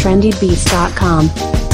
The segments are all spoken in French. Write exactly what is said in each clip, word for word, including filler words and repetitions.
trendy beats dot com.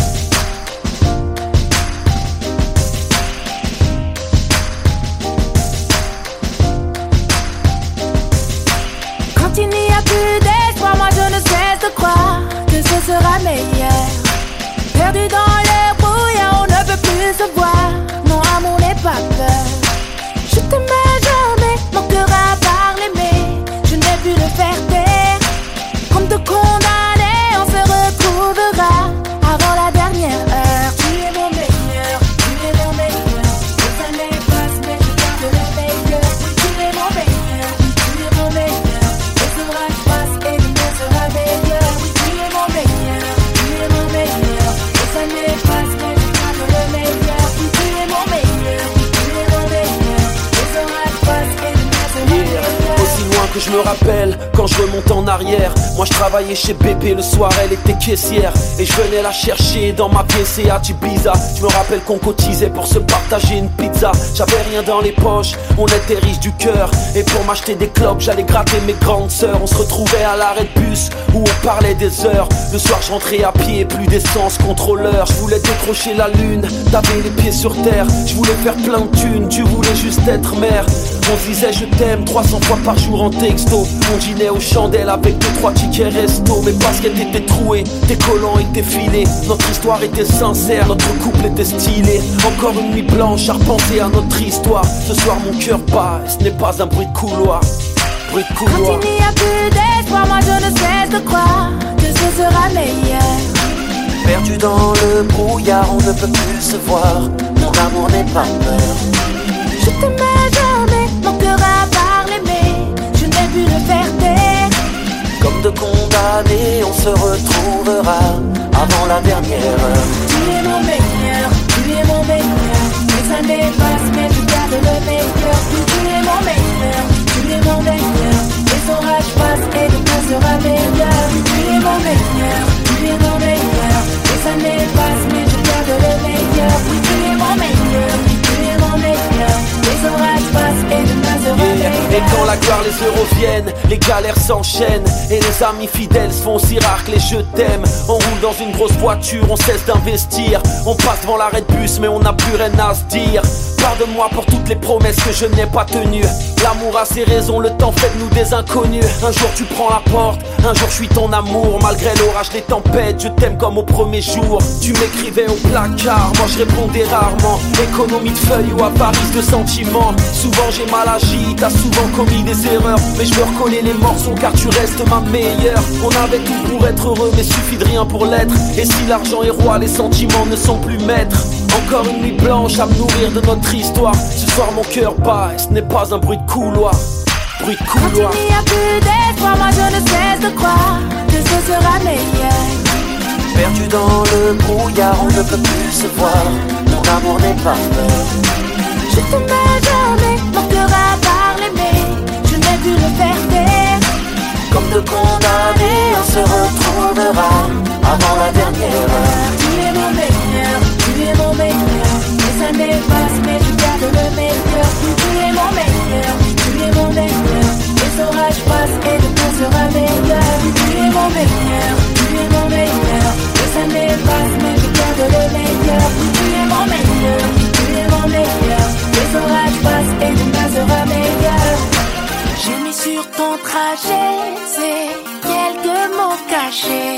Quand il n'y a plus d'espoir, moi je ne cesse de croire que ce sera meilleur. Perdu dans le brouillard, on ne peut plus se voir. Non, amour n'est pas peur. Je t'aimais jamais, mon cœur a parlé, mais je n'ai pu le faire taire. Comme te condamner, on se retrouvera avant la dernière heure. Tu es mon meilleur, tu es mon meilleur. Les années passent, mais je garde le meilleur. Tu es mon meilleur, tu es mon meilleur. Les orages passent et demain sera meilleur. Tu es mon meilleur, tu es mon meilleur. Les années passent, mais je garde le meilleur. Tu es mon meilleur, tu es mon meilleur. Les orages passent et demain sera meilleur. Aussi loin que je me rappelle, quand je remonte en arrière, moi je travaillais chez Bébé le soir, elle était caissière. Et je venais la chercher dans ma P C à Ibiza. Je me rappelle qu'on cotisait pour se partager une pizza. J'avais rien dans les poches, on était riches du cœur. Et pour m'acheter des clopes, j'allais gratter mes grandes sœurs. On se retrouvait à l'arrêt de bus, où on parlait des heures. Le soir je rentrais à pied, plus d'essence, contrôleur. Je voulais décrocher la lune, t'avais les pieds sur terre. Je voulais faire plein de thunes, tu voulais juste être mère. On se disait je t'aime trois cents fois par jour en texto. On dînait aux chandelles avec deux trois tickets resto. Mes baskets étaient trouées, tes collants étaient filés. Notre histoire était sincère, notre couple était stylé. Encore une nuit blanche à repenser à notre histoire. Ce soir mon cœur bat, et ce n'est pas un bruit de couloir. Bruit de couloir. Quand il n'y a plus d'espoir, moi je ne cesse de croire que ce sera meilleur. Perdu dans le brouillard, on ne peut plus se voir. Mon amour n'est pas peur. Je t'aimais jamais, mon cœur a parlé, mais je n'ai pu le faire taire. Comme de condamnés, on se retrouvera avant la dernière heure. Tu es mon meilleur, tu es mon meilleur. Les années passent, mais je garde le meilleur. Tu es mon meilleur, tu es mon meilleur. Les orages passent et demain sera meilleur. Tu es mon meilleur, tu es mon meilleur. Les années passent, mais je garde le meilleur. Tu es mon meilleur, tu es mon meilleur. Les orages passent et demain sera meilleur. Et quand la gloire, les euros viennent, les galères s'enchaînent. Et les amis fidèles se font si rares que les je t'aime. On roule dans une grosse voiture, on cesse d'investir. On passe devant l'arrêt de bus mais on n'a plus rien à se dire. Pardonne-moi pour toutes les promesses que je n'ai pas tenues. L'amour a ses raisons, le temps fait de nous des inconnus. Un jour tu prends la porte, un jour je suis ton amour. Malgré l'orage, les tempêtes, je t'aime comme au premier jour. Tu m'écrivais au placard, moi je répondais rarement. Économie de feuilles ou avarice de sentiments. Souvent j'ai mal agi, t'as souvent commis des erreurs. Mais je me recollais les morceaux car tu restes ma meilleure. On avait tout pour être heureux mais suffit de rien pour l'être. Et si l'argent est roi, les sentiments ne sont plus maîtres. Encore une nuit blanche à me nourrir de notre histoire. Ce soir mon cœur bat et ce n'est pas un bruit de couloir. Bruit de couloir. Quand il n'y a plus d'espoir, moi je ne cesse de croire que ce sera meilleur. Perdu dans le brouillard, on ne peut plus se voir. Mon amour n'est pas peur. Je t'aimais jamais, mon cœur a parlé, mais je n'ai pu le faire taire. Comme de condamnés, on se retrouvera avant la dernière heure. Tu es mon meilleur, tu es mon meilleur. Les années passent, mais je garde le meilleur. Tu es mon meilleur, tu es mon meilleur. Les orages passent et demain sera meilleur. Tu es mon meilleur, tu es mon meilleur. Les années passent, mais je garde le meilleur. Tu es mon meilleur, tu es mon meilleur. Les orages passent et demain sera meilleur. J'ai mis sur ton trajet ces quelques mots cachés.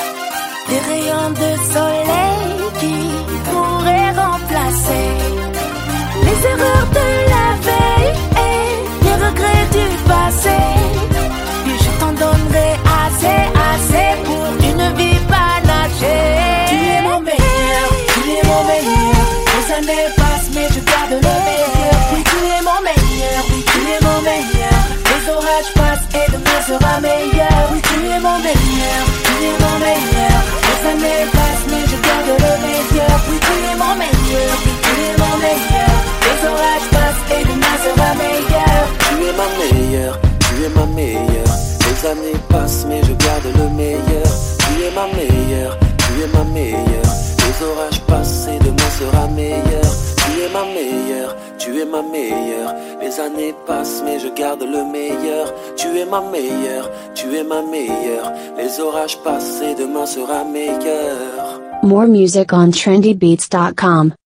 Des rayons de soleil qui pourraient remplacer les erreurs de la veille et les regrets du passé. Et je t'en donnerai assez, assez pour une vie panachée. Tu es mon meilleur, tu es mon meilleur. Les années passent mais je garde le meilleur. Oui, tu es mon meilleur, oui, tu es mon meilleur. Les orages passent et demain sera meilleur. Oui, tu es mon meilleur, tu es mon meilleur. Les années passent mais je garde le meilleur. Oui, tu es mon meilleur, oui, tu es mon meilleur. Les orages passent et demain sera meilleur. Tu es ma meilleure, tu es ma meilleure. Les années passent mais je garde le meilleur. Tu es ma meilleure, tu es ma meilleure. Les orages passent et demain sera meilleur. Tu es ma meilleure, tu es ma ma meilleure. Les années passent mais je garde le meilleur. Tu es ma meilleure, tu es ma meilleure. Les orages passent et demain sera meilleur. More music on trendy beats dot com.